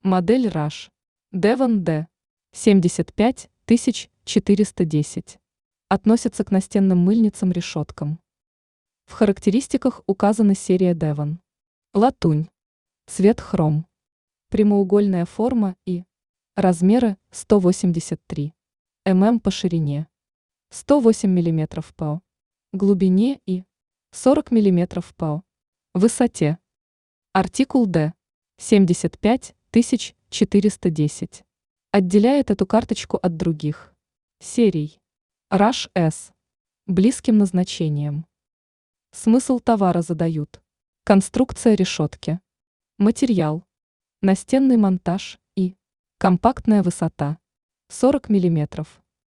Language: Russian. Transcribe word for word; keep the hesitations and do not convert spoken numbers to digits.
Модель Rush. Devon D. семьдесят пять тысяч четыреста десять. Относится к настенным мыльницам-решеткам. В характеристиках указана серия Devon. Латунь. Цвет хром. Прямоугольная форма и размеры сто восемьдесят три миллиметра по ширине, сто восемь миллиметров по глубине и сорок миллиметров по высоте. Артикул D. семьдесят пять тысяч четыреста десять. Отделяет эту карточку от других серий Rush S близким назначением. Смысл товара задают. Конструкция решетки. Материал. Настенный монтаж и компактная высота сорок миллиметров.